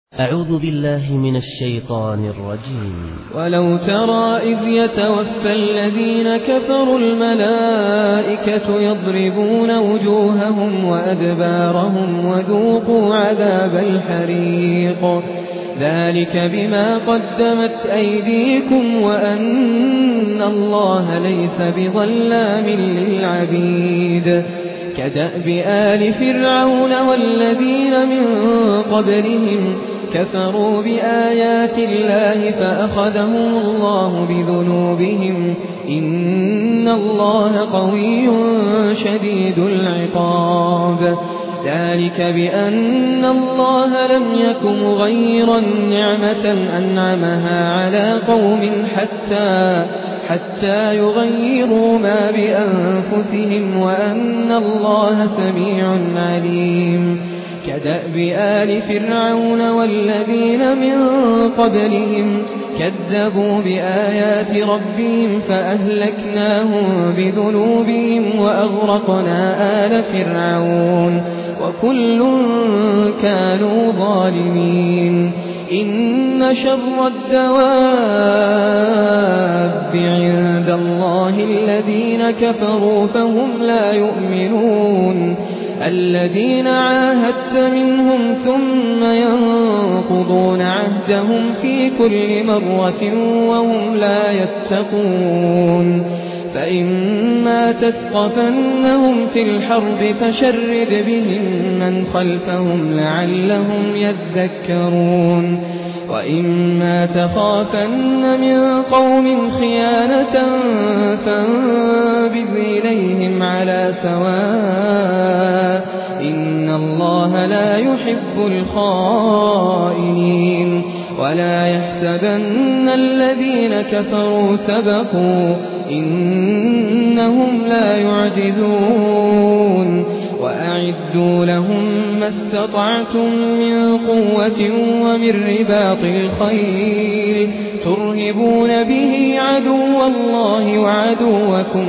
أعوذ بالله من الشيطان الرجيم. ولو ترى إذ يتوفى الذين كفروا الملائكة يضربون وجوههم وأدبارهم وذوقوا عذاب الحريق ذلك بما قدمت أيديكم وأن الله ليس بظلام للعبيد كدأب آل فرعون والذين من قبلهم كفروا بآيات الله فأخذهم الله بذنوبهم إن الله قوي شديد العقاب ذلك بأن الله لم يك مغيرا نعمة أنعمها على قوم حتى يغيروا ما بأنفسهم وأن الله سميع عليم كدأب آل فرعون والذين من قبلهم كذبوا بآيات ربهم فأهلكناهم بذنوبهم وأغرقنا آل فرعون وكل كانوا ظالمين إن شر الدواب عند الله الذين كفروا فهم لا يؤمنون الذين عاهدت منهم ثم ينقضون عهدهم في كل مرة وهم لا يتقون فإما تثقفنهم في الحرب فشرد بهم من خلفهم لعلهم يذكرون وإما تخافن من قوم خيانة فانبذ إليهم على سواء إن الله لا يحب الخائنين ولا يحسبن الذين كفروا سبقوا إنهم لا يعجزون وأعدوا لهم ما استطعتم من قوة ومن رباط الخيل ترهبون به عدو الله وعدوكم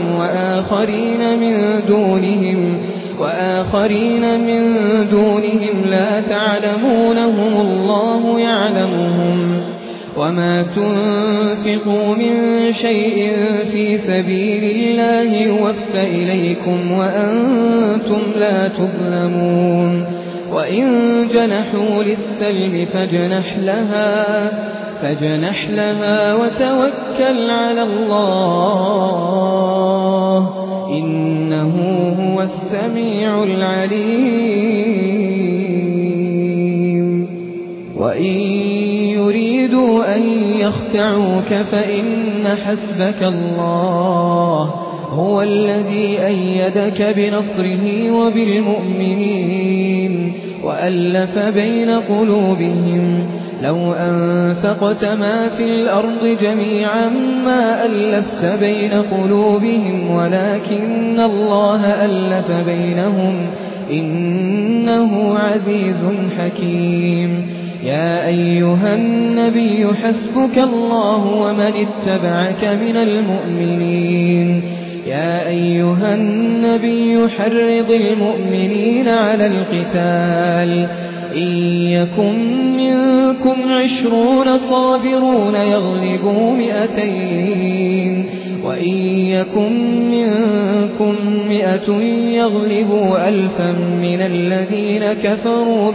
وآخرين من دونهم لا تعلمونهم الله يعلمهم وما تنفقوا من شيء في سبيل الله يوفى إليكم وأنتم لا تظلمون وإن جنحوا للسلم فاجنح لها وتوكل على الله إنه هو السميع العليم وإن يريدوا أن يخدعوك فإن حسبك الله هو الذي أيدك بنصره وبالمؤمنين وألف بين قلوبهم لو أنفقت ما في الأرض جميعا ما ألفت بين قلوبهم ولكن الله ألف بينهم إنه عزيز حكيم يا أيها النبي حسبك الله ومن اتبعك من المؤمنين يا أيها النبي حرض المؤمنين على القتال إن يكن منكم 20 صابرون يغلبوا 200 وإن يكن منكم 100 يغلبوا 1000 من الذين كفروا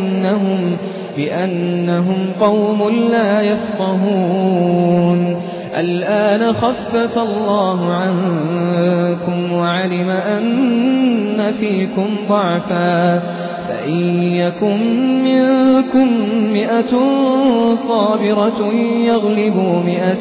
بأنهم قوم لا يفقهون الآن خفف الله عنكم وعلم أن فيكم ضعفا فإن يكن منكم 100 صابرة يغلبوا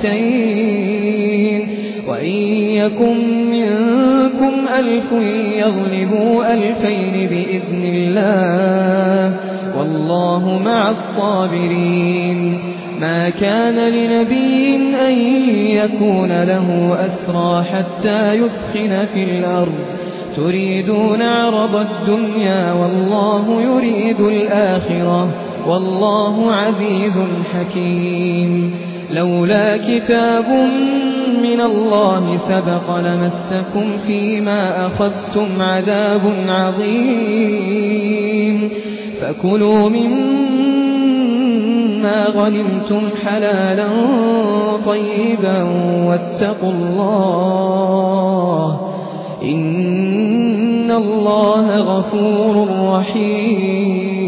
200 وإن يكن منكم 1000 يغلبوا 2000 بإذن الله والله مع الصابرين ما كان لنبي أن يكون له أسرى حتى يثخن في الأرض تريدون عرض الدنيا والله يريد الآخرة والله عزيز حكيم لولا كتاب من الله سبق لمسكم فيما أخذتم عذاب عظيم فكلوا مما غنمتم حلالا طيبا واتقوا الله إن الله غفور رحيم